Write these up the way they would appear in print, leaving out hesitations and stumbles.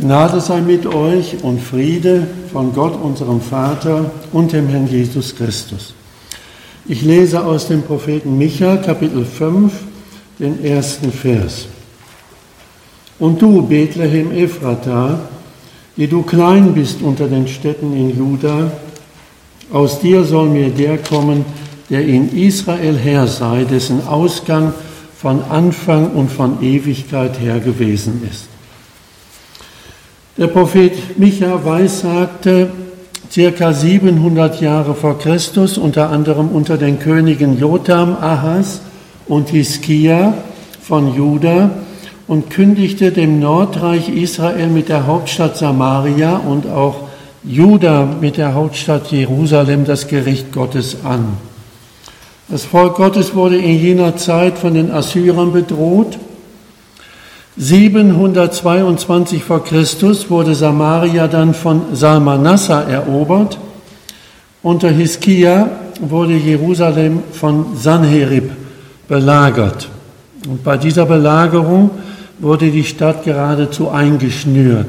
Gnade sei mit euch und Friede von Gott, unserem Vater und dem Herrn Jesus Christus. Ich lese aus dem Propheten Micha, Kapitel 5, den ersten Vers. Und du, Bethlehem Ephrata, die du klein bist unter den Städten in Juda, aus dir soll mir der kommen, der in Israel Herr sei, dessen Ausgang von Anfang und von Ewigkeit her gewesen ist. Der Prophet Micha weissagte ca. 700 Jahre vor Christus, unter anderem unter den Königen Jotham, Ahas und Hiskia von Juda, und kündigte dem Nordreich Israel mit der Hauptstadt Samaria und auch Juda mit der Hauptstadt Jerusalem das Gericht Gottes an. Das Volk Gottes wurde in jener Zeit von den Assyrern bedroht. 722 vor Christus wurde Samaria dann von Salmanassar erobert. Unter Hiskia wurde Jerusalem von Sanherib belagert. Und bei dieser Belagerung wurde die Stadt geradezu eingeschnürt.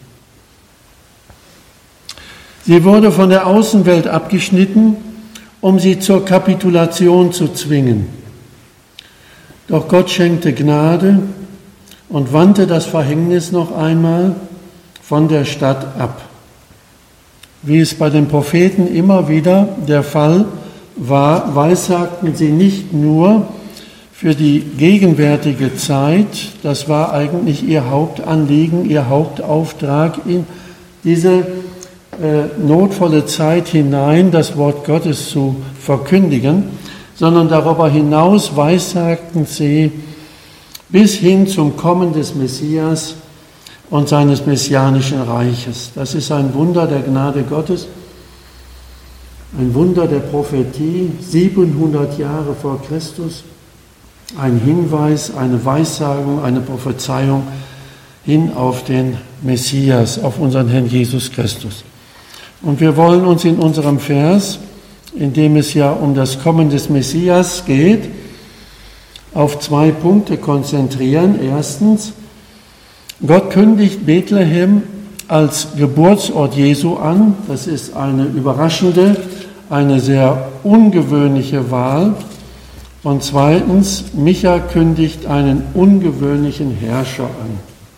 Sie wurde von der Außenwelt abgeschnitten, um sie zur Kapitulation zu zwingen. Doch Gott schenkte Gnade und wandte das Verhängnis noch einmal von der Stadt ab. Wie es bei den Propheten immer wieder der Fall war, weissagten sie nicht nur für die gegenwärtige Zeit, das war eigentlich ihr Hauptanliegen, ihr Hauptauftrag, in diese notvolle Zeit hinein das Wort Gottes zu verkündigen, sondern darüber hinaus weissagten sie bis hin zum Kommen des Messias und seines messianischen Reiches. Das ist ein Wunder der Gnade Gottes, ein Wunder der Prophetie, 700 Jahre vor Christus, ein Hinweis, eine Weissagung, eine Prophezeiung hin auf den Messias, auf unseren Herrn Jesus Christus. Und wir wollen uns in unserem Vers, in dem es ja um das Kommen des Messias geht, auf 2 Punkte konzentrieren. Erstens, Gott kündigt Bethlehem als Geburtsort Jesu an. Das ist eine überraschende, eine sehr ungewöhnliche Wahl. Und zweitens, Micha kündigt einen ungewöhnlichen Herrscher an.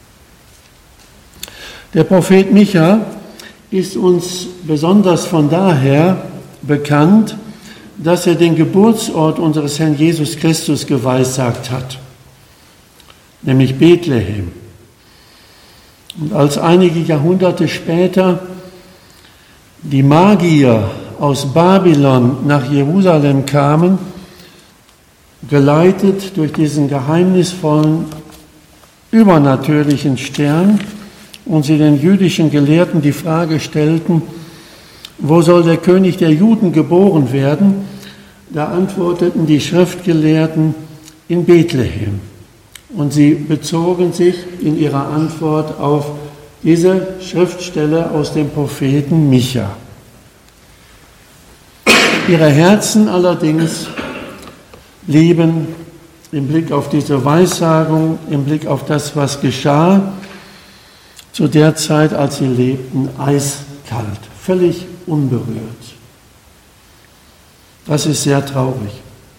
Der Prophet Micha ist uns besonders von daher bekannt, dass er den Geburtsort unseres Herrn Jesus Christus geweissagt hat, nämlich Bethlehem. Und als einige Jahrhunderte später die Magier aus Babylon nach Jerusalem kamen, geleitet durch diesen geheimnisvollen, übernatürlichen Stern, und sie den jüdischen Gelehrten die Frage stellten, wo soll der König der Juden geboren werden? Da antworteten die Schriftgelehrten, in Bethlehem. Und sie bezogen sich in ihrer Antwort auf diese Schriftstelle aus dem Propheten Micha. Ihre Herzen allerdings blieben im Blick auf diese Weissagung, im Blick auf das, was geschah, zu der Zeit, als sie lebten, eiskalt, völlig unberührt. Das ist sehr traurig.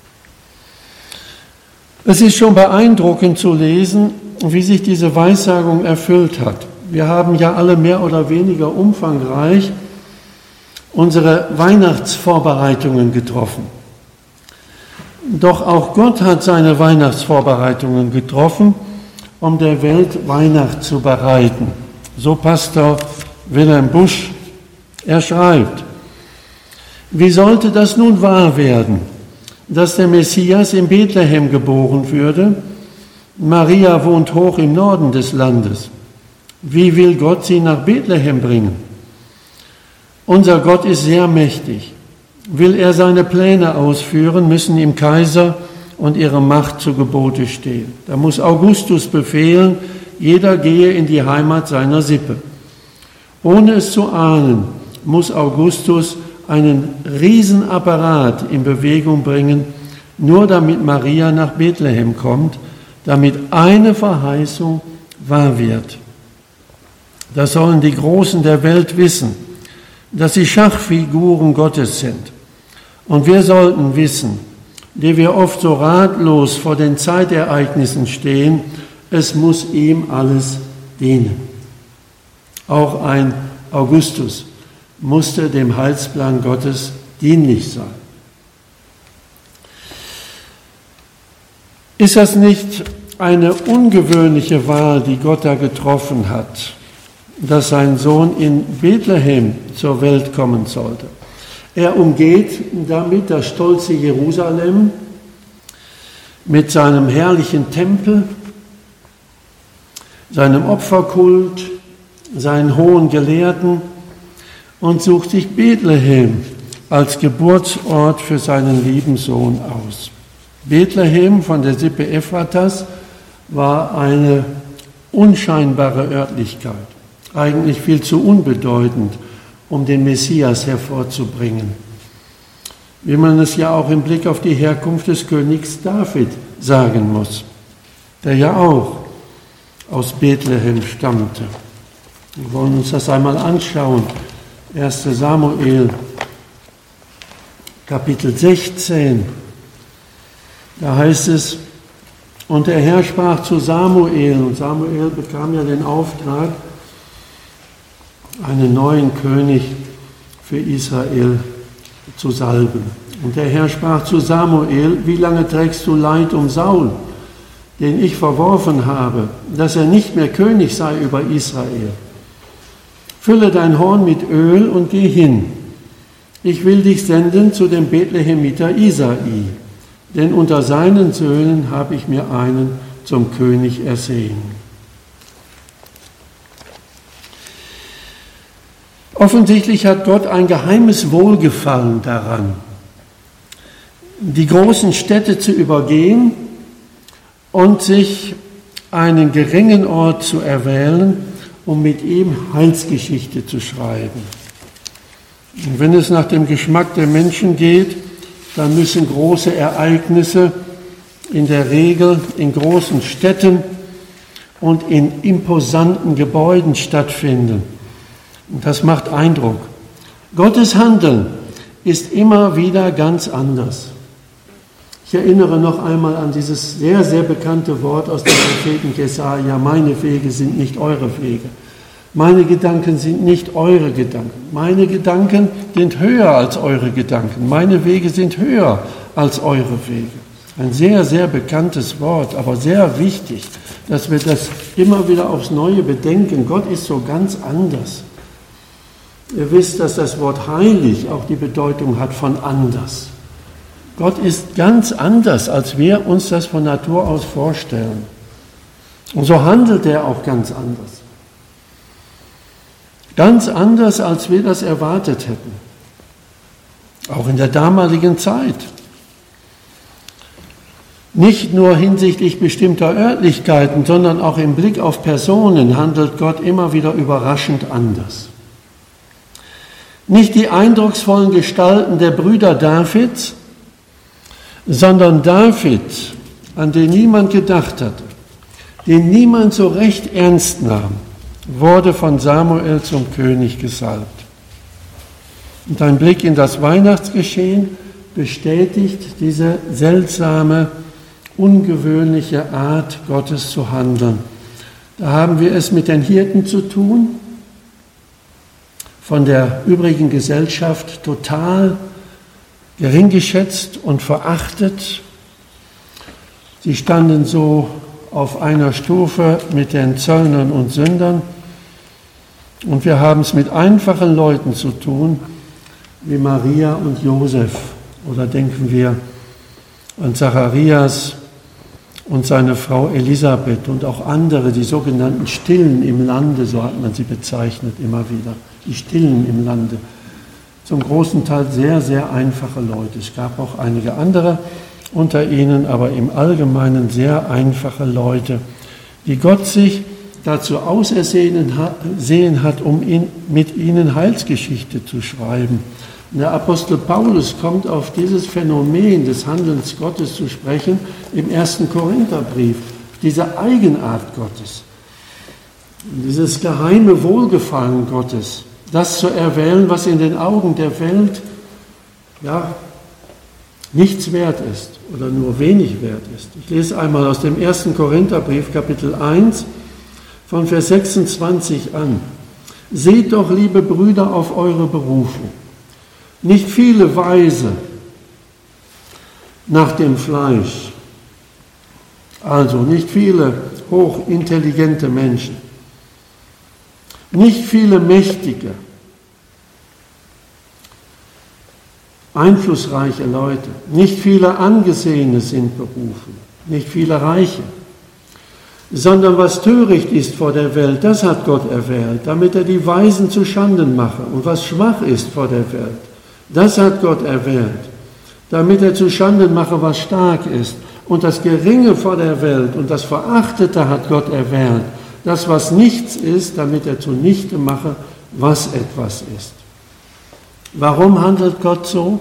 Es ist schon beeindruckend zu lesen, wie sich diese Weissagung erfüllt hat. Wir haben ja alle mehr oder weniger umfangreich unsere Weihnachtsvorbereitungen getroffen. Doch auch Gott hat seine Weihnachtsvorbereitungen getroffen, um der Welt Weihnacht zu bereiten. So Pastor Wilhelm Busch, er schreibt, wie sollte das nun wahr werden, dass der Messias in Bethlehem geboren würde? Maria wohnt hoch im Norden des Landes. Wie will Gott sie nach Bethlehem bringen? Unser Gott ist sehr mächtig. Will er seine Pläne ausführen, müssen ihm Kaiser und ihre Macht zu Gebote stehen. Da muss Augustus befehlen, jeder gehe in die Heimat seiner Sippe. Ohne es zu ahnen, muss Augustus einen Riesenapparat in Bewegung bringen, nur damit Maria nach Bethlehem kommt, damit eine Verheißung wahr wird. Das sollen die Großen der Welt wissen, dass sie Schachfiguren Gottes sind. Und wir sollten wissen, die wir oft so ratlos vor den Zeitereignissen stehen, es muss ihm alles dienen. Auch ein Augustus musste dem Heilsplan Gottes dienlich sein. Ist das nicht eine ungewöhnliche Wahl, die Gott da getroffen hat, dass sein Sohn in Bethlehem zur Welt kommen sollte? Er umgeht damit das stolze Jerusalem mit seinem herrlichen Tempel, seinem Opferkult, seinen hohen Gelehrten und sucht sich Bethlehem als Geburtsort für seinen lieben Sohn aus. Bethlehem von der Sippe Ephrata's war eine unscheinbare Örtlichkeit, eigentlich viel zu unbedeutend, um den Messias hervorzubringen. Wie man es ja auch im Blick auf die Herkunft des Königs David sagen muss, der ja auch aus Bethlehem stammte. Wir wollen uns das einmal anschauen. 1. Samuel, Kapitel 16. Da heißt es, und der Herr sprach zu Samuel, und Samuel bekam ja den Auftrag, einen neuen König für Israel zu salben. Und der Herr sprach zu Samuel, wie lange trägst du Leid um Saul, den ich verworfen habe, dass er nicht mehr König sei über Israel? Fülle dein Horn mit Öl und geh hin. Ich will dich senden zu dem Bethlehemiter Isai, denn unter seinen Söhnen habe ich mir einen zum König ersehen. Offensichtlich hat Gott ein geheimes Wohlgefallen daran, die großen Städte zu übergehen und sich einen geringen Ort zu erwählen, um mit ihm Heilsgeschichte zu schreiben. Und wenn es nach dem Geschmack der Menschen geht, dann müssen große Ereignisse in der Regel in großen Städten und in imposanten Gebäuden stattfinden. Und das macht Eindruck. Gottes Handeln ist immer wieder ganz anders. Ich erinnere noch einmal an dieses sehr, sehr bekannte Wort aus dem Propheten Jesaja: Meine Wege sind nicht eure Wege. Meine Gedanken sind nicht eure Gedanken. Meine Gedanken sind höher als eure Gedanken. Meine Wege sind höher als eure Wege. Ein sehr, sehr bekanntes Wort, aber sehr wichtig, dass wir das immer wieder aufs Neue bedenken. Gott ist so ganz anders. Ihr wisst, dass das Wort heilig auch die Bedeutung hat von anders. Gott ist ganz anders, als wir uns das von Natur aus vorstellen. Und so handelt er auch ganz anders. Ganz anders, als wir das erwartet hätten. Auch in der damaligen Zeit. Nicht nur hinsichtlich bestimmter Örtlichkeiten, sondern auch im Blick auf Personen handelt Gott immer wieder überraschend anders. Nicht die eindrucksvollen Gestalten der Brüder Davids, sondern David, an den niemand gedacht hatte, den niemand so recht ernst nahm, wurde von Samuel zum König gesalbt. Und ein Blick in das Weihnachtsgeschehen bestätigt diese seltsame, ungewöhnliche Art, Gottes zu handeln. Da haben wir es mit den Hirten zu tun, von der übrigen Gesellschaft total gering geschätzt und verachtet. Sie standen so auf einer Stufe mit den Zöllnern und Sündern. Und wir haben es mit einfachen Leuten zu tun, wie Maria und Josef. Oder denken wir an Zacharias und seine Frau Elisabeth und auch andere, die sogenannten Stillen im Lande, so hat man sie bezeichnet immer wieder, die Stillen im Lande. Zum großen Teil sehr, sehr einfache Leute. Es gab auch einige andere unter ihnen, aber im Allgemeinen sehr einfache Leute, die Gott sich dazu ausersehen hat, um mit ihnen Heilsgeschichte zu schreiben. Und der Apostel Paulus kommt auf dieses Phänomen des Handelns Gottes zu sprechen im 1. Korintherbrief, diese Eigenart Gottes. dieses geheime Wohlgefallen Gottes, das zu erwählen, was in den Augen der Welt nichts wert ist oder nur wenig wert ist. Ich lese einmal aus dem 1. Korintherbrief, Kapitel 1, von Vers 26 an. Seht doch, liebe Brüder, auf eure Berufung. Nicht viele Weise nach dem Fleisch, also nicht viele hochintelligente Menschen, nicht viele Mächtige, einflussreiche Leute, nicht viele Angesehene sind berufen, nicht viele Reiche, sondern was töricht ist vor der Welt, das hat Gott erwählt, damit er die Weisen zu Schanden mache. Und was schwach ist vor der Welt, das hat Gott erwählt, damit er zu Schanden mache, was stark ist. Und das Geringe vor der Welt und das Verachtete hat Gott erwählt, das, was nichts ist, damit er zunichte mache, was etwas ist. Warum handelt Gott so?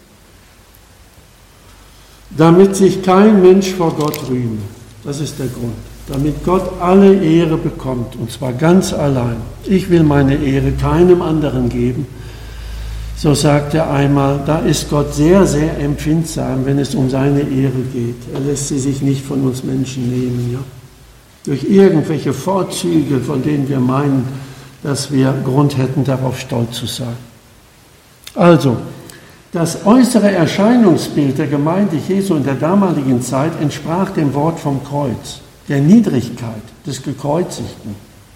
Damit sich kein Mensch vor Gott rühme. Das ist der Grund. Damit Gott alle Ehre bekommt, und zwar ganz allein. Ich will meine Ehre keinem anderen geben. So sagt er einmal, da ist Gott sehr, sehr empfindsam, wenn es um seine Ehre geht. Er lässt sie sich nicht von uns Menschen nehmen, ja? Durch irgendwelche Vorzüge, von denen wir meinen, dass wir Grund hätten, darauf stolz zu sein. Also, das äußere Erscheinungsbild der Gemeinde Jesu in der damaligen Zeit entsprach dem Wort vom Kreuz, der Niedrigkeit des Gekreuzigten.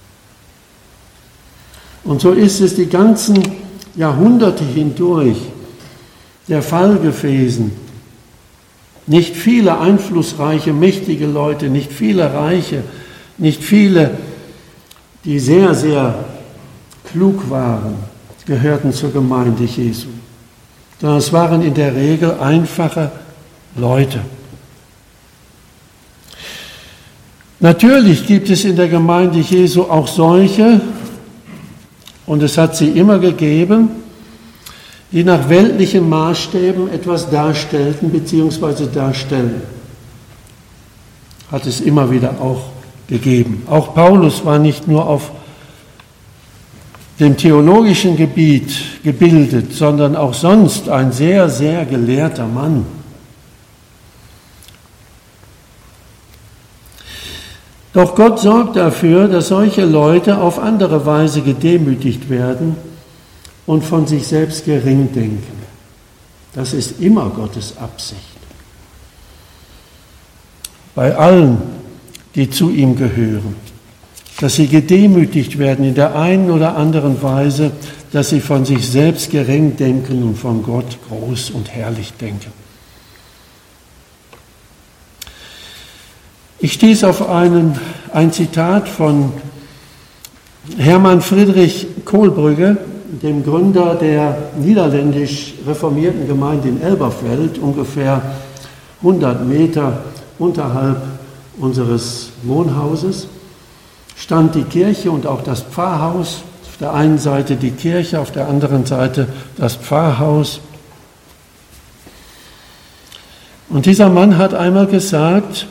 Und so ist es die ganzen Jahrhunderte hindurch der Fall gewesen. Nicht viele einflussreiche, mächtige Leute, nicht viele Reiche, nicht viele, die sehr, sehr klug waren, gehörten zur Gemeinde Jesu, sondern es waren in der Regel einfache Leute. Natürlich gibt es in der Gemeinde Jesu auch solche, und es hat sie immer gegeben, die nach weltlichen Maßstäben etwas darstellten bzw. darstellen. Hat es immer wieder auch gegeben. Auch Paulus war nicht nur auf dem theologischen Gebiet gebildet, sondern auch sonst ein sehr, sehr gelehrter Mann. Doch Gott sorgt dafür, dass solche Leute auf andere Weise gedemütigt werden und von sich selbst gering denken. Das ist immer Gottes Absicht. Bei allen, die zu ihm gehören, dass sie gedemütigt werden in der einen oder anderen Weise, dass sie von sich selbst gering denken und von Gott groß und herrlich denken. Ich stieß auf ein Zitat von Hermann Friedrich Kohlbrügge, dem Gründer der niederländisch reformierten Gemeinde in Elberfeld, ungefähr 100 Meter unterhalb unseres Wohnhauses, stand die Kirche und auch das Pfarrhaus. Auf der einen Seite die Kirche, auf der anderen Seite das Pfarrhaus. Und dieser Mann hat einmal gesagt,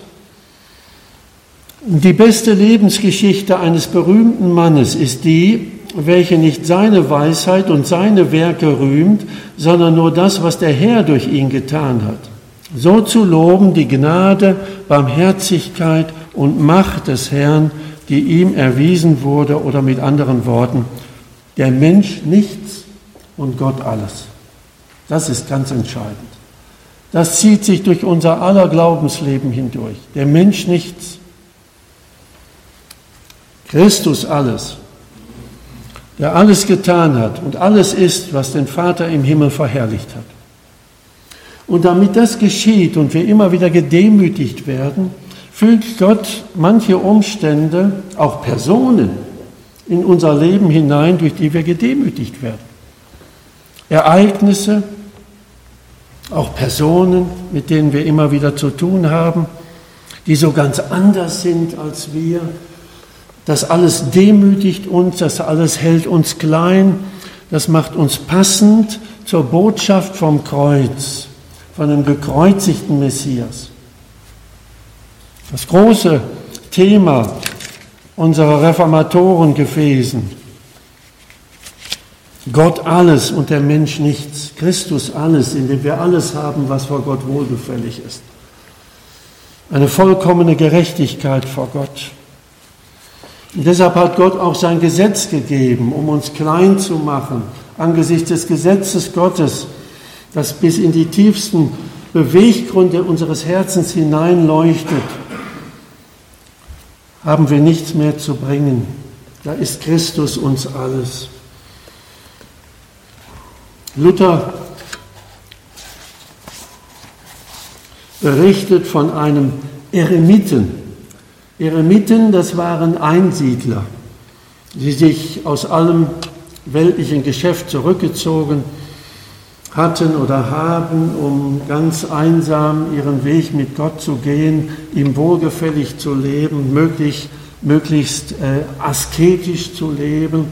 die beste Lebensgeschichte eines berühmten Mannes ist die, welche nicht seine Weisheit und seine Werke rühmt, sondern nur das, was der Herr durch ihn getan hat. So zu loben die Gnade, Barmherzigkeit und Macht des Herrn, die ihm erwiesen wurde, oder mit anderen Worten, der Mensch nichts und Gott alles. Das ist ganz entscheidend. Das zieht sich durch unser aller Glaubensleben hindurch. Der Mensch nichts, Christus alles, der alles getan hat und alles ist, was den Vater im Himmel verherrlicht hat. Und damit das geschieht und wir immer wieder gedemütigt werden, fügt Gott manche Umstände, auch Personen, in unser Leben hinein, durch die wir gedemütigt werden. Ereignisse, auch Personen, mit denen wir immer wieder zu tun haben, die so ganz anders sind als wir. Das alles demütigt uns, das alles hält uns klein, das macht uns passend zur Botschaft vom Kreuz, von dem gekreuzigten Messias. Das große Thema unserer Reformatoren gewesen. Gott alles und der Mensch nichts. Christus alles, in dem wir alles haben, was vor Gott wohlgefällig ist. Eine vollkommene Gerechtigkeit vor Gott. Und deshalb hat Gott auch sein Gesetz gegeben, um uns klein zu machen, angesichts des Gesetzes Gottes, das bis in die tiefsten Beweggründe unseres Herzens hineinleuchtet, haben wir nichts mehr zu bringen. Da ist Christus uns alles. Luther berichtet von einem Eremiten. Eremiten, das waren Einsiedler, die sich aus allem weltlichen Geschäft zurückgezogen hatten oder haben, um ganz einsam ihren Weg mit Gott zu gehen, ihm wohlgefällig zu leben, möglichst asketisch zu leben.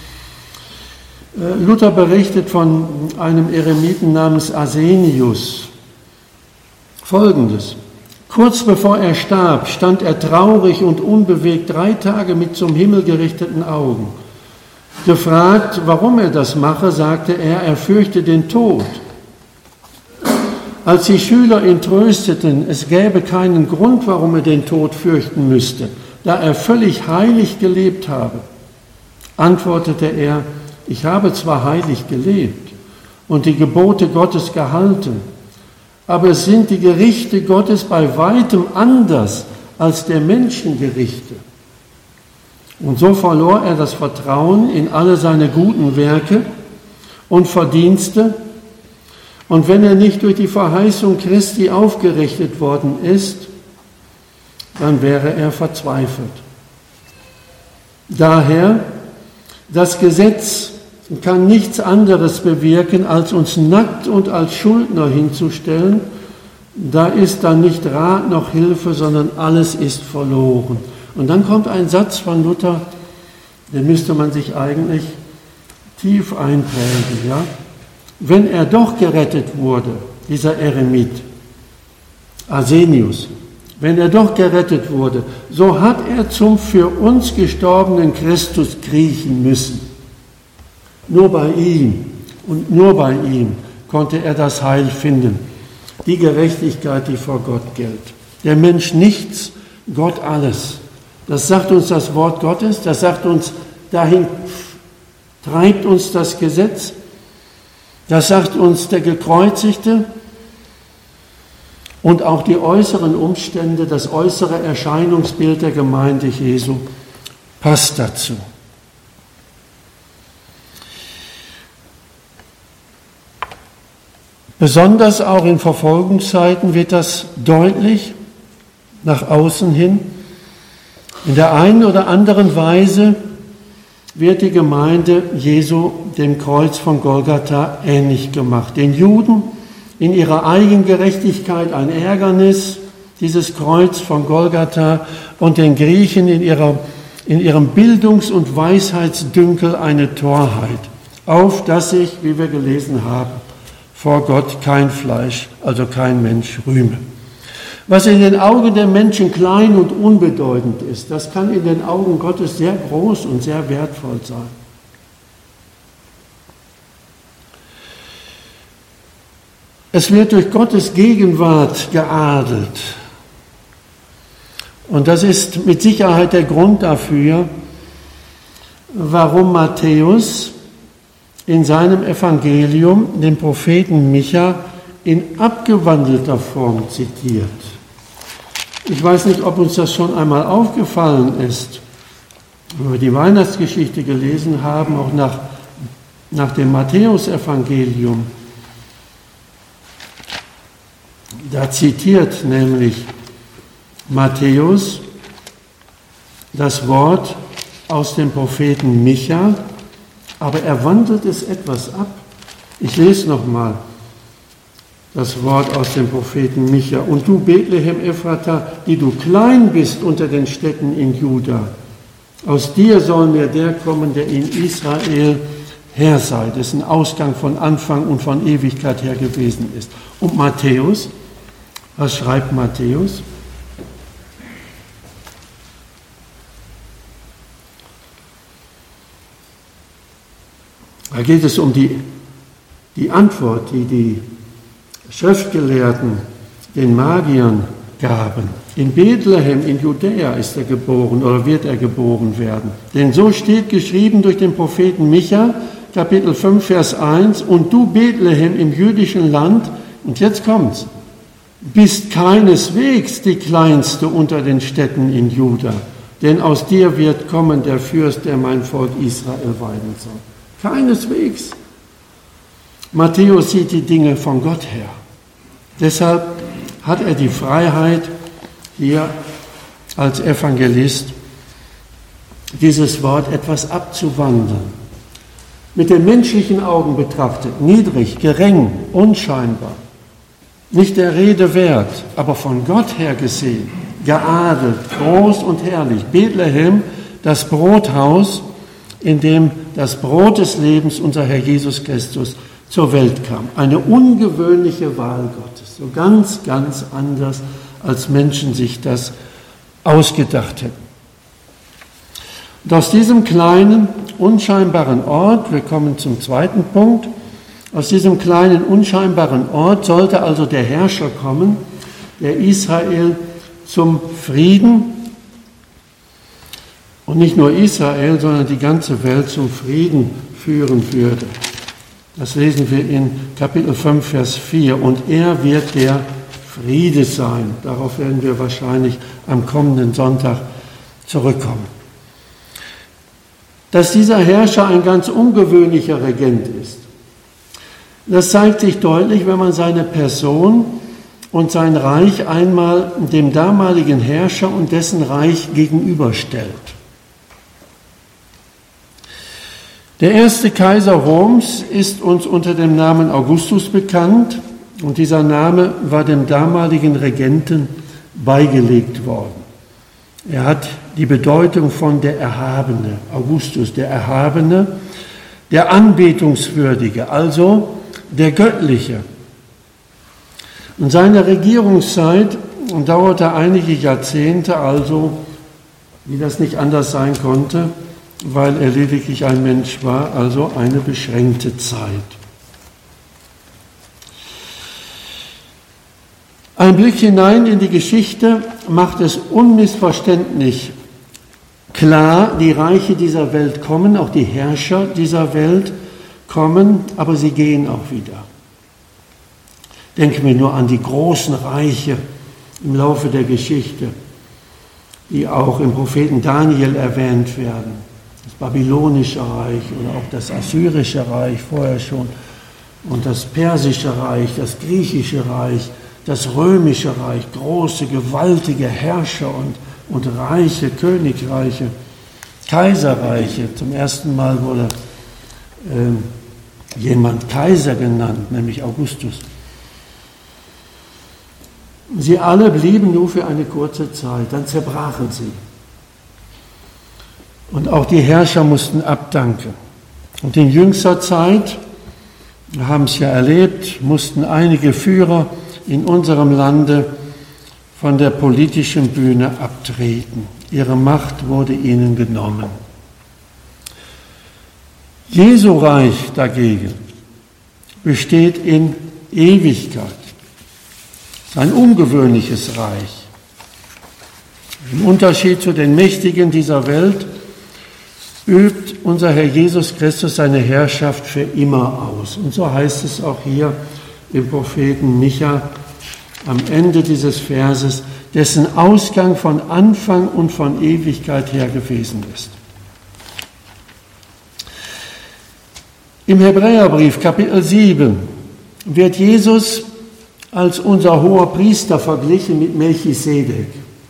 Luther berichtet von einem Eremiten namens Arsenius Folgendes: Kurz bevor er starb, stand er traurig und unbewegt 3 Tage mit zum Himmel gerichteten Augen. Gefragt, warum er das mache, sagte er fürchte den Tod. Als die Schüler ihn trösteten, es gäbe keinen Grund, warum er den Tod fürchten müsste, da er völlig heilig gelebt habe, antwortete er, ich habe zwar heilig gelebt und die Gebote Gottes gehalten, aber es sind die Gerichte Gottes bei weitem anders als der Menschen Gerichte. Und so verlor er das Vertrauen in alle seine guten Werke und Verdienste. Und wenn er nicht durch die Verheißung Christi aufgerichtet worden ist, dann wäre er verzweifelt. Daher, das Gesetz kann nichts anderes bewirken, als uns nackt und als Schuldner hinzustellen. Da ist dann nicht Rat noch Hilfe, sondern alles ist verloren. Und dann kommt ein Satz von Luther, den müsste man sich eigentlich tief einprägen. Ja? Wenn er doch gerettet wurde, dieser Eremit, Arsenius, wenn er doch gerettet wurde, so hat er zum für uns gestorbenen Christus kriechen müssen. Nur bei ihm und nur bei ihm konnte er das Heil finden, die Gerechtigkeit, die vor Gott gilt. Der Mensch nichts, Gott alles. Das sagt uns das Wort Gottes, das sagt uns, dahin treibt uns das Gesetz, das sagt uns der Gekreuzigte und auch die äußeren Umstände, das äußere Erscheinungsbild der Gemeinde Jesu passt dazu. Besonders auch in Verfolgungszeiten wird das deutlich nach außen hin. In der einen oder anderen Weise wird die Gemeinde Jesu dem Kreuz von Golgatha ähnlich gemacht. Den Juden in ihrer Eigengerechtigkeit ein Ärgernis, dieses Kreuz von Golgatha, und den Griechen in ihrem Bildungs- und Weisheitsdünkel eine Torheit, auf dass sich, wie wir gelesen haben, vor Gott kein Fleisch, also kein Mensch rühme. Was in den Augen der Menschen klein und unbedeutend ist, das kann in den Augen Gottes sehr groß und sehr wertvoll sein. Es wird durch Gottes Gegenwart geadelt. Und das ist mit Sicherheit der Grund dafür, warum Matthäus in seinem Evangelium den Propheten Micha in abgewandelter Form zitiert. Ich weiß nicht, ob uns das schon einmal aufgefallen ist, wenn wir die Weihnachtsgeschichte gelesen haben, auch nach dem Matthäusevangelium. Da zitiert nämlich Matthäus das Wort aus dem Propheten Micha, aber er wandelt es etwas ab. Ich lese nochmal das Wort aus dem Propheten Micha. Und du, Bethlehem Ephrata, die du klein bist unter den Städten in Juda, aus dir soll mir der kommen, der in Israel Herr sei, dessen Ausgang von Anfang und von Ewigkeit her gewesen ist. Und Matthäus, was schreibt Matthäus? Da geht es um die Antwort, die die Schriftgelehrten den Magiern gaben. In Bethlehem in Judäa ist er geboren oder wird er geboren werden. Denn so steht geschrieben durch den Propheten Micha, Kapitel 5, Vers 1, und du Bethlehem im jüdischen Land, und jetzt kommt's, bist keineswegs die kleinste unter den Städten in Juda, denn aus dir wird kommen der Fürst, der mein Volk Israel weiden soll. Keineswegs. Matthäus sieht die Dinge von Gott her. Deshalb hat er die Freiheit, hier als Evangelist dieses Wort etwas abzuwandeln. Mit den menschlichen Augen betrachtet, niedrig, gering, unscheinbar, nicht der Rede wert, aber von Gott her gesehen, geadelt, groß und herrlich. Bethlehem, das Brothaus, in dem das Brot des Lebens, unser Herr Jesus Christus, zur Welt kam. Eine ungewöhnliche Wahl Gottes, so ganz, ganz anders, als Menschen sich das ausgedacht hätten. Und aus diesem kleinen, unscheinbaren Ort, wir kommen zum zweiten Punkt, aus diesem kleinen, unscheinbaren Ort sollte also der Herrscher kommen, der Israel zum Frieden und nicht nur Israel, sondern die ganze Welt zum Frieden führen würde. Das lesen wir in Kapitel 5, Vers 4. Und er wird der Friede sein. Darauf werden wir wahrscheinlich am kommenden Sonntag zurückkommen. Dass dieser Herrscher ein ganz ungewöhnlicher Regent ist, das zeigt sich deutlich, wenn man seine Person und sein Reich einmal dem damaligen Herrscher und dessen Reich gegenüberstellt. Der erste Kaiser Roms ist uns unter dem Namen Augustus bekannt und dieser Name war dem damaligen Regenten beigelegt worden. Er hat die Bedeutung von der Erhabene, Augustus, der Erhabene, der Anbetungswürdige, also der Göttliche. Und seine Regierungszeit dauerte einige Jahrzehnte, also wie das nicht anders sein konnte, weil er lediglich ein Mensch war, also eine beschränkte Zeit. Ein Blick hinein in die Geschichte macht es unmissverständlich klar, die Reiche dieser Welt kommen, auch die Herrscher dieser Welt kommen, aber sie gehen auch wieder. Denken wir nur an die großen Reiche im Laufe der Geschichte, die auch im Propheten Daniel erwähnt werden. Das babylonische Reich oder auch das assyrische Reich vorher schon und das persische Reich, das griechische Reich, das römische Reich, große, gewaltige Herrscher und Reiche, Königreiche, Kaiserreiche. Zum ersten Mal wurde jemand Kaiser genannt, nämlich Augustus. Sie alle blieben nur für eine kurze Zeit, dann zerbrachen sie. Und auch die Herrscher mussten abdanken. Und in jüngster Zeit, wir haben es ja erlebt, mussten einige Führer in unserem Lande von der politischen Bühne abtreten. Ihre Macht wurde ihnen genommen. Jesu Reich dagegen besteht in Ewigkeit. Es ist ein ungewöhnliches Reich. Im Unterschied zu den Mächtigen dieser Welt übt unser Herr Jesus Christus seine Herrschaft für immer aus. Und so heißt es auch hier im Propheten Micha am Ende dieses Verses, dessen Ausgang von Anfang und von Ewigkeit her gewesen ist. Im Hebräerbrief Kapitel 7 wird Jesus als unser hoher Priester verglichen mit Melchisedek.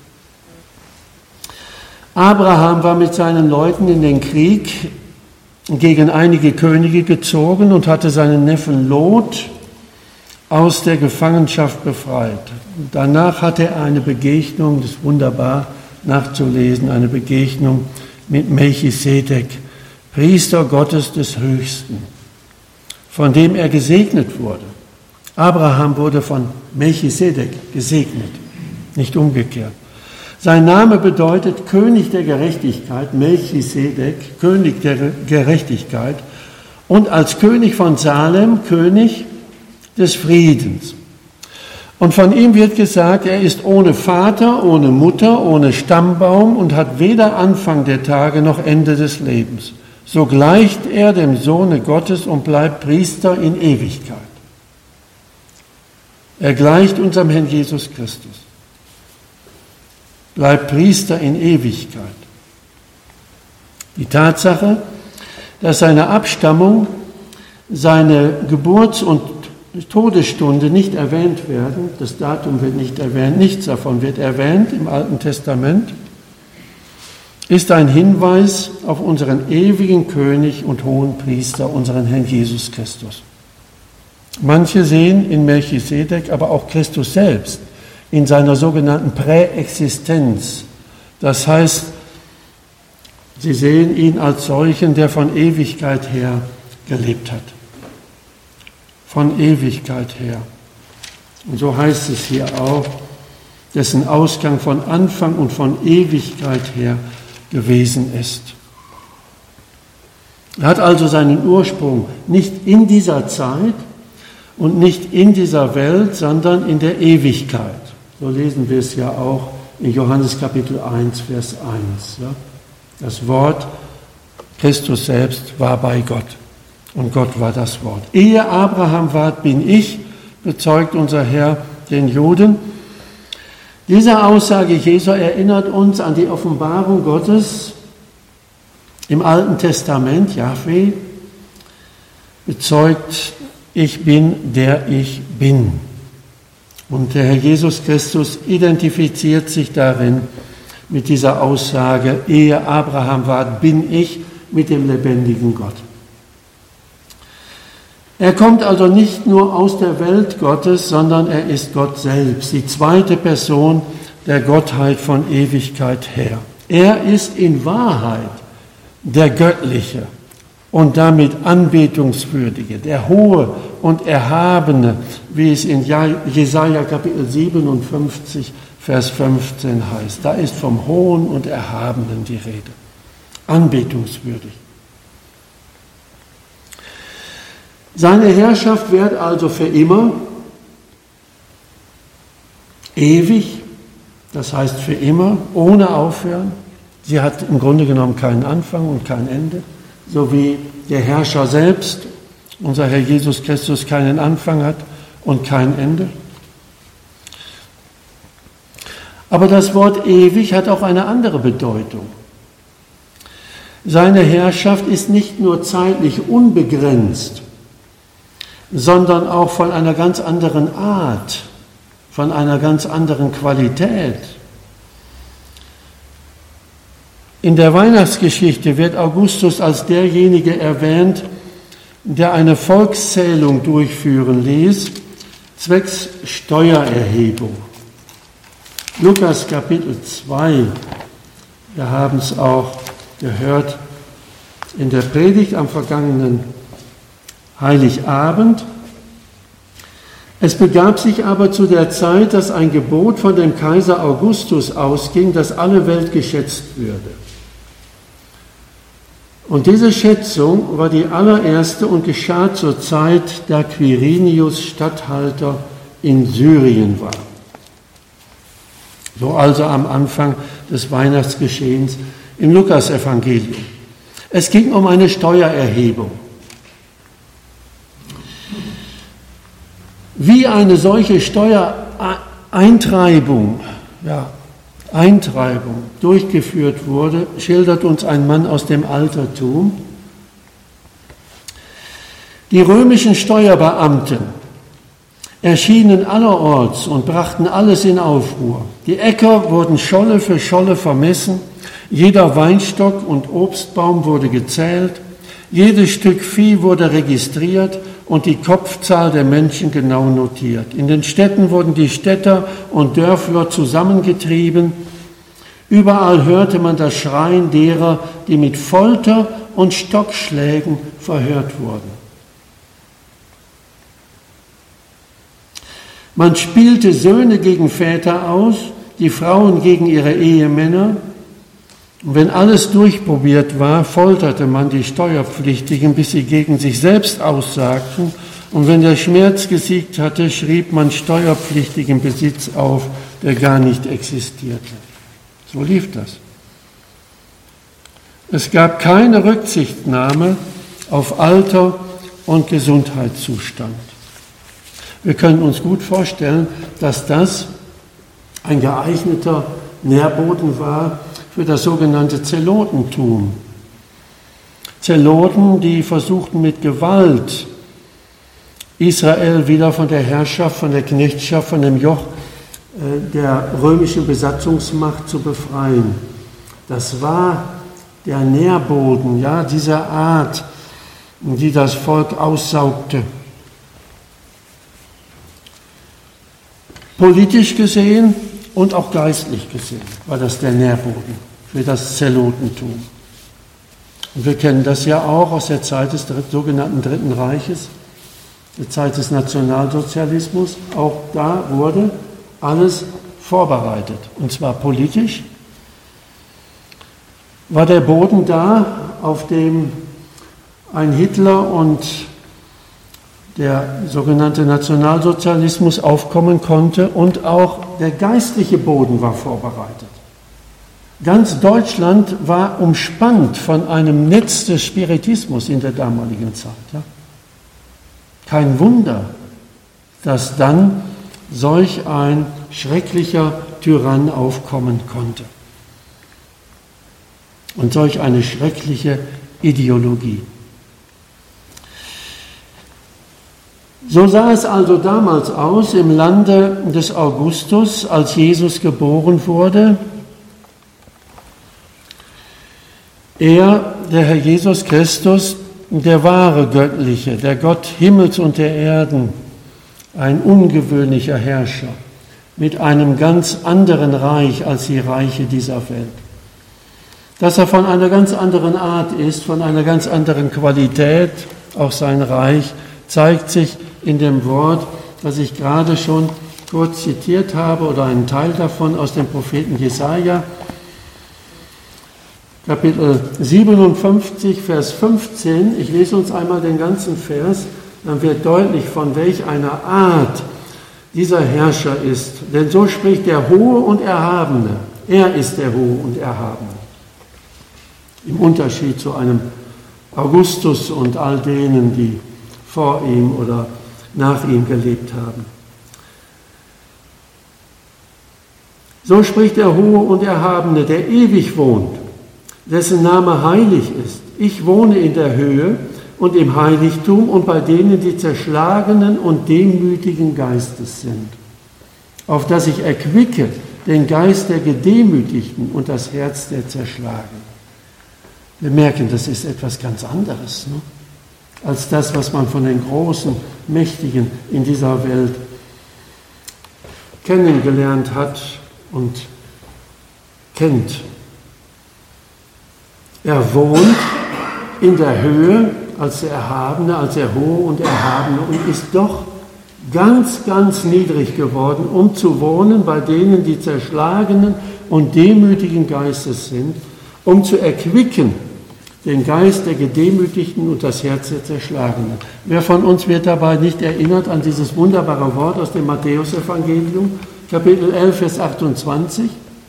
Abraham war mit seinen Leuten in den Krieg gegen einige Könige gezogen und hatte seinen Neffen Lot aus der Gefangenschaft befreit. Danach hatte er eine Begegnung, das ist wunderbar nachzulesen, eine Begegnung mit Melchisedek, Priester Gottes des Höchsten, von dem er gesegnet wurde. Abraham wurde von Melchisedek gesegnet, nicht umgekehrt. Sein Name bedeutet König der Gerechtigkeit, Melchisedek, König der Gerechtigkeit. und als König von Salem König des Friedens. Und von ihm wird gesagt, er ist ohne Vater, ohne Mutter, ohne Stammbaum und hat weder Anfang der Tage noch Ende des Lebens. So gleicht er dem Sohne Gottes und bleibt Priester in Ewigkeit. Er gleicht unserem Herrn Jesus Christus. Bleibt Priester in Ewigkeit. Die Tatsache, dass seine Abstammung, seine Geburts- und Todesstunde nicht erwähnt werden, das Datum wird nicht erwähnt, nichts davon wird erwähnt im Alten Testament, ist ein Hinweis auf unseren ewigen König und hohen Priester, unseren Herrn Jesus Christus. Manche sehen in Melchisedek aber auch Christus selbst in seiner sogenannten Präexistenz. Das heißt, sie sehen ihn als solchen, der von Ewigkeit her gelebt hat. Von Ewigkeit her. Und so heißt es hier auch, dessen Ausgang von Anfang und von Ewigkeit her gewesen ist. Er hat also seinen Ursprung nicht in dieser Zeit und nicht in dieser Welt, sondern in der Ewigkeit. So lesen wir es ja auch in Johannes Kapitel 1, Vers 1. Ja? Das Wort, Christus selbst, war bei Gott. Und Gott war das Wort. Ehe Abraham ward, bin ich, bezeugt unser Herr den Juden. Diese Aussage Jesu erinnert uns an die Offenbarung Gottes im Alten Testament. Jahwe bezeugt, ich bin, der ich bin. Und der Herr Jesus Christus identifiziert sich darin mit dieser Aussage, ehe Abraham ward, bin ich, mit dem lebendigen Gott. Er kommt also nicht nur aus der Welt Gottes, sondern er ist Gott selbst, die zweite Person der Gottheit von Ewigkeit her. Er ist in Wahrheit der Göttliche und damit Anbetungswürdige, der Hohe und Erhabene, wie es in Jesaja Kapitel 57, Vers 15 heißt. Da ist vom Hohen und Erhabenen die Rede. Anbetungswürdig. Seine Herrschaft währt also für immer, ewig, das heißt für immer, ohne Aufhören. Sie hat im Grunde genommen keinen Anfang und kein Ende, so wie der Herrscher selbst, unser Herr Jesus Christus, keinen Anfang hat und kein Ende. Aber das Wort ewig hat auch eine andere Bedeutung. Seine Herrschaft ist nicht nur zeitlich unbegrenzt, sondern auch von einer ganz anderen Art, von einer ganz anderen Qualität. In der Weihnachtsgeschichte wird Augustus als derjenige erwähnt, der eine Volkszählung durchführen ließ, zwecks Steuererhebung. Lukas Kapitel 2, wir haben es auch gehört in der Predigt am vergangenen Heiligabend. Es begab sich aber zu der Zeit, dass ein Gebot von dem Kaiser Augustus ausging, dass alle Welt geschätzt würde. Und diese Schätzung war die allererste und geschah zur Zeit, da Quirinius Statthalter in Syrien war. So also am Anfang des Weihnachtsgeschehens im Lukasevangelium. Es ging um eine Steuererhebung. Wie eine solche Steuereintreibung, Eintreibung durchgeführt wurde, schildert uns ein Mann aus dem Altertum. Die römischen Steuerbeamten erschienen allerorts und brachten alles in Aufruhr. Die Äcker wurden Scholle für Scholle vermessen, jeder Weinstock und Obstbaum wurde gezählt, jedes Stück Vieh wurde registriert und die Kopfzahl der Menschen genau notiert. In den Städten wurden die Städter und Dörfler zusammengetrieben. Überall hörte man das Schreien derer, die mit Folter und Stockschlägen verhört wurden. Man spielte Söhne gegen Väter aus, die Frauen gegen ihre Ehemänner Und wenn alles durchprobiert war, folterte man die Steuerpflichtigen, bis sie gegen sich selbst aussagten. Und wenn der Schmerz gesiegt hatte, schrieb man steuerpflichtigen Besitz auf, der gar nicht existierte. So lief das. Es gab keine Rücksichtnahme auf Alter und Gesundheitszustand. Wir können uns gut vorstellen, dass das ein geeigneter Nährboden war für das sogenannte Zelotentum. Zeloten, die versuchten mit Gewalt Israel wieder von der Herrschaft, von der Knechtschaft, von dem Joch der römischen Besatzungsmacht zu befreien. Das war der Nährboden, ja, dieser Art, die das Volk aussaugte. Politisch gesehen und auch geistlich gesehen war das der Nährboden für das Zelotentum. Und wir kennen das ja auch aus der Zeit des sogenannten Dritten Reiches, der Zeit des Nationalsozialismus. Auch da wurde alles vorbereitet, und zwar politisch. War der Boden da, auf dem ein Hitler und der sogenannte Nationalsozialismus aufkommen konnte, und auch der geistliche Boden war vorbereitet. Ganz Deutschland war umspannt von einem Netz des Spiritismus in der damaligen Zeit. Ja? Kein Wunder, dass dann solch ein schrecklicher Tyrann aufkommen konnte und solch eine schreckliche Ideologie. So sah es also damals aus im Lande des Augustus, als Jesus geboren wurde. Er, der Herr Jesus Christus, der wahre Göttliche, der Gott Himmels und der Erden, ein ungewöhnlicher Herrscher mit einem ganz anderen Reich als die Reiche dieser Welt. Dass er von einer ganz anderen Art ist, von einer ganz anderen Qualität, auch sein Reich, zeigt sich in dem Wort, das ich gerade schon kurz zitiert habe, oder einen Teil davon aus dem Propheten Jesaja, Kapitel 57, Vers 15. Ich lese uns einmal den ganzen Vers, dann wird deutlich, von welch einer Art dieser Herrscher ist. Denn so spricht der Hohe und Erhabene. Er ist der Hohe und Erhabene. Im Unterschied zu einem Augustus und all denen, die vor ihm oder nach ihm gelebt haben. So spricht der Hohe und Erhabene, der ewig wohnt, dessen Name heilig ist. Ich wohne in der Höhe und im Heiligtum und bei denen, die zerschlagenen und demütigen Geistes sind, auf dass ich erquicke den Geist der Gedemütigten und das Herz der Zerschlagenen. Wir merken, das ist etwas ganz anderes, ne? Als das, was man von den großen, Mächtigen in dieser Welt kennengelernt hat und kennt. Er wohnt in der Höhe als der Erhabene, als der Hohe und Erhabene und ist doch ganz, ganz niedrig geworden, um zu wohnen bei denen, die zerschlagenen und demütigen Geistes sind, um zu erquicken den Geist der Gedemütigten und das Herz der Zerschlagenen. Wer von uns wird dabei nicht erinnert an dieses wunderbare Wort aus dem Matthäusevangelium, Kapitel 11, Vers 28,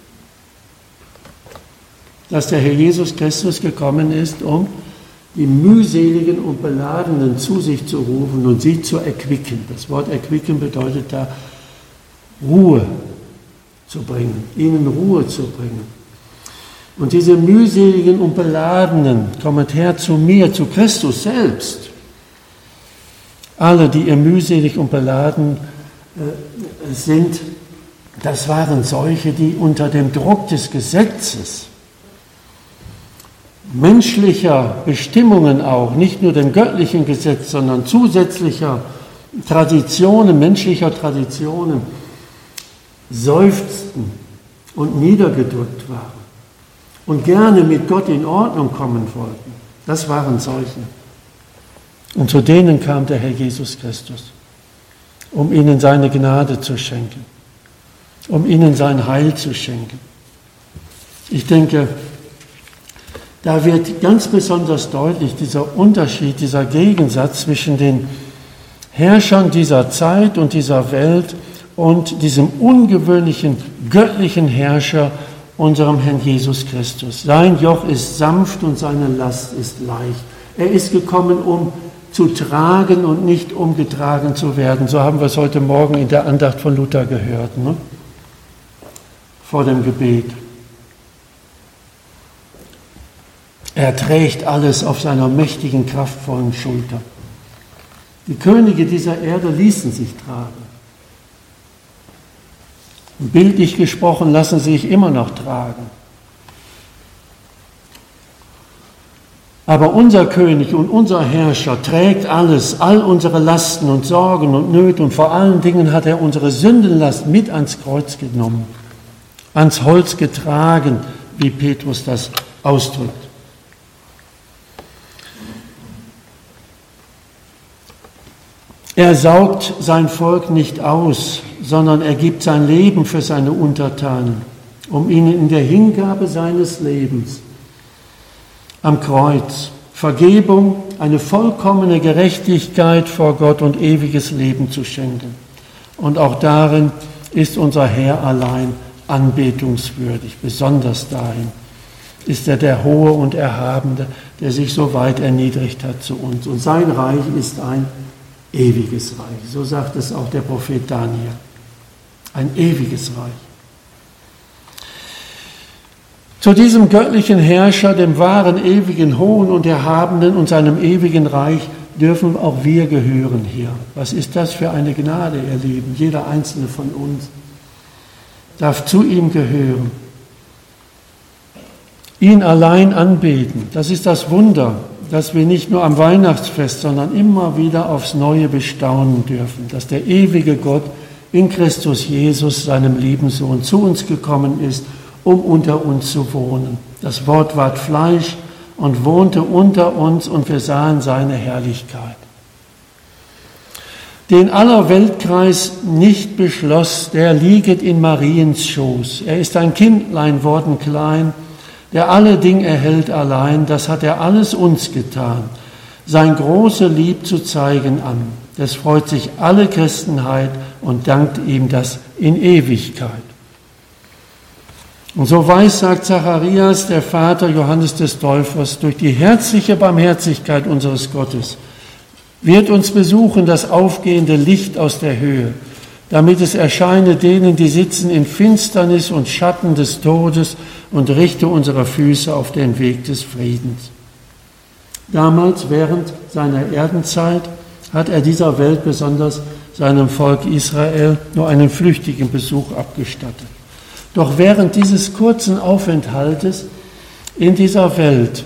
dass der Herr Jesus Christus gekommen ist, um die mühseligen und Beladenen zu sich zu rufen und sie zu erquicken. Das Wort erquicken bedeutet da Ruhe zu bringen, ihnen Ruhe zu bringen. Und diese mühseligen und Beladenen, kommt her zu mir, zu Christus selbst. Alle, die ihr mühselig und beladen sind, das waren solche, die unter dem Druck des Gesetzes, menschlicher Bestimmungen auch, nicht nur dem göttlichen Gesetz, sondern zusätzlicher Traditionen, menschlicher Traditionen, seufzten und niedergedrückt waren und gerne mit Gott in Ordnung kommen wollten. Das waren solche. Und zu denen kam der Herr Jesus Christus, um ihnen seine Gnade zu schenken, um ihnen sein Heil zu schenken. Ich denke, Da wird ganz besonders deutlich dieser Unterschied, dieser Gegensatz zwischen den Herrschern dieser Zeit und dieser Welt und diesem ungewöhnlichen göttlichen Herrscher, unserem Herrn Jesus Christus. Sein Joch ist sanft und seine Last ist leicht. Er ist gekommen, um zu tragen und nicht um getragen zu werden. So haben wir es heute Morgen in der Andacht von Luther gehört, ne? Vor dem Gebet. Er trägt alles auf seiner mächtigen, kraftvollen Schulter. Die Könige dieser Erde ließen sich tragen. Bildlich gesprochen lassen sie sich immer noch tragen. Aber unser König und unser Herrscher trägt alles, all unsere Lasten und Sorgen und Nöte, und vor allen Dingen hat er unsere Sündenlast mit ans Kreuz genommen, ans Holz getragen, wie Petrus das ausdrückt. Er saugt sein Volk nicht aus, sondern er gibt sein Leben für seine Untertanen, um ihnen in der Hingabe seines Lebens am Kreuz Vergebung, eine vollkommene Gerechtigkeit vor Gott und ewiges Leben zu schenken. Und auch darin ist unser Herr allein anbetungswürdig, besonders darin ist er der Hohe und Erhabene, der sich so weit erniedrigt hat zu uns. Und sein Reich ist ein ewiges Reich. So sagt es auch der Prophet Daniel. Ein ewiges Reich. Zu diesem göttlichen Herrscher, dem wahren, ewigen, hohen und erhabenen und seinem ewigen Reich dürfen auch wir gehören hier. Was ist das für eine Gnade, ihr Lieben? Jeder einzelne von uns darf zu ihm gehören. Ihn allein anbeten. Das ist das Wunder, dass wir nicht nur am Weihnachtsfest, sondern immer wieder aufs Neue bestaunen dürfen, dass der ewige Gott in Christus Jesus, seinem lieben Sohn, zu uns gekommen ist, um unter uns zu wohnen. Das Wort ward Fleisch und wohnte unter uns, und wir sahen seine Herrlichkeit. Den aller Weltkreis nicht beschloss, der lieget in Mariens Schoß. Er ist ein Kindlein worden klein, der alle Ding erhält allein, das hat er alles uns getan, sein große Lieb zu zeigen an. Das freut sich alle Christenheit und dankt ihm das in Ewigkeit. Und so weiß, sagt Zacharias, der Vater Johannes des Täufers, durch die herzliche Barmherzigkeit unseres Gottes wird uns besuchen das aufgehende Licht aus der Höhe, damit es erscheine denen, die sitzen in Finsternis und Schatten des Todes, und richte unsere Füße auf den Weg des Friedens. Damals, während seiner Erdenzeit, hat er dieser Welt, besonders seinem Volk Israel, nur einen flüchtigen Besuch abgestattet. Doch während dieses kurzen Aufenthaltes in dieser Welt,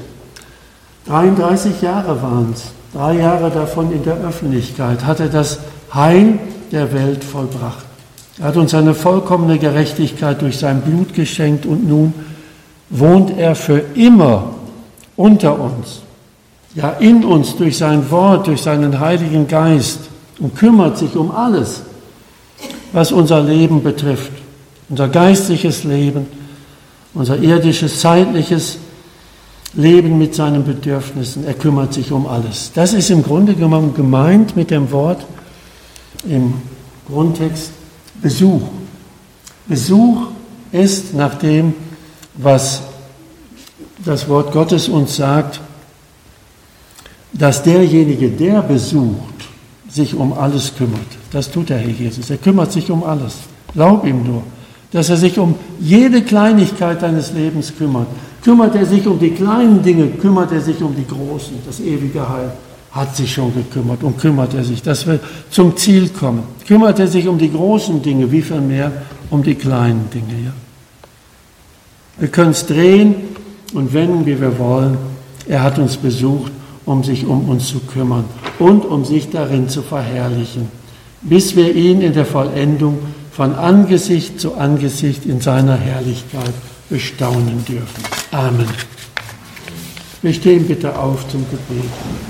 33 Jahre waren es, 3 Jahre davon in der Öffentlichkeit, hat er das Heil der Welt vollbracht. Er hat uns eine vollkommene Gerechtigkeit durch sein Blut geschenkt, und nun wohnt er für immer unter uns, ja in uns durch sein Wort, durch seinen Heiligen Geist, und kümmert sich um alles, was unser Leben betrifft. Unser geistliches Leben, unser irdisches, zeitliches Leben mit seinen Bedürfnissen. Er kümmert sich um alles. Das ist im Grunde genommen gemeint mit dem Wort im Grundtext Besuch. Besuch ist nach dem, was das Wort Gottes uns sagt, dass derjenige, der besucht, sich um alles kümmert. Das tut der Herr Jesus. Er kümmert sich um alles. Glaub ihm nur, dass er sich um jede Kleinigkeit deines Lebens kümmert. Kümmert er sich um die kleinen Dinge, kümmert er sich um die großen. Das ewige Heil hat sich schon gekümmert und kümmert er sich, dass wir zum Ziel kommen. Kümmert er sich um die großen Dinge, wie viel mehr um die kleinen Dinge. Ja? Wir können es drehen und wenden, wie wir wollen. Er hat uns besucht, um sich um uns zu kümmern und um sich darin zu verherrlichen, bis wir ihn in der Vollendung von Angesicht zu Angesicht in seiner Herrlichkeit bestaunen dürfen. Amen. Wir stehen bitte auf zum Gebet.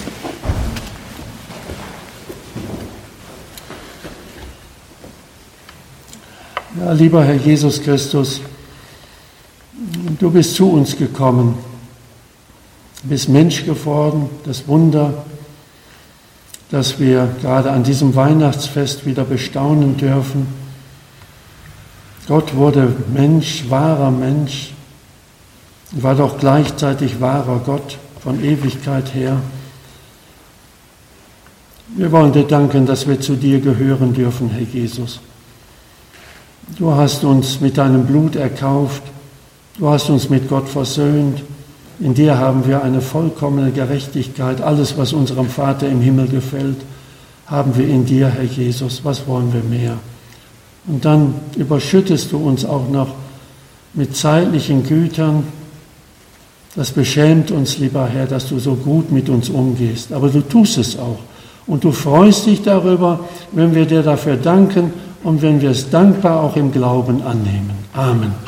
Ja, lieber Herr Jesus Christus, du bist zu uns gekommen Du bist Mensch geworden, das Wunder, das wir gerade an diesem Weihnachtsfest wieder bestaunen dürfen. Gott wurde Mensch, wahrer Mensch, war doch gleichzeitig wahrer Gott von Ewigkeit her. Wir wollen dir danken, dass wir zu dir gehören dürfen, Herr Jesus. Du hast uns mit deinem Blut erkauft, du hast uns mit Gott versöhnt. In dir haben wir eine vollkommene Gerechtigkeit. Alles, was unserem Vater im Himmel gefällt, haben wir in dir, Herr Jesus. Was wollen wir mehr? Und dann überschüttest du uns auch noch mit zeitlichen Gütern. Das beschämt uns, lieber Herr, dass du so gut mit uns umgehst. Aber du tust es auch. Und du freust dich darüber, wenn wir dir dafür danken und wenn wir es dankbar auch im Glauben annehmen. Amen.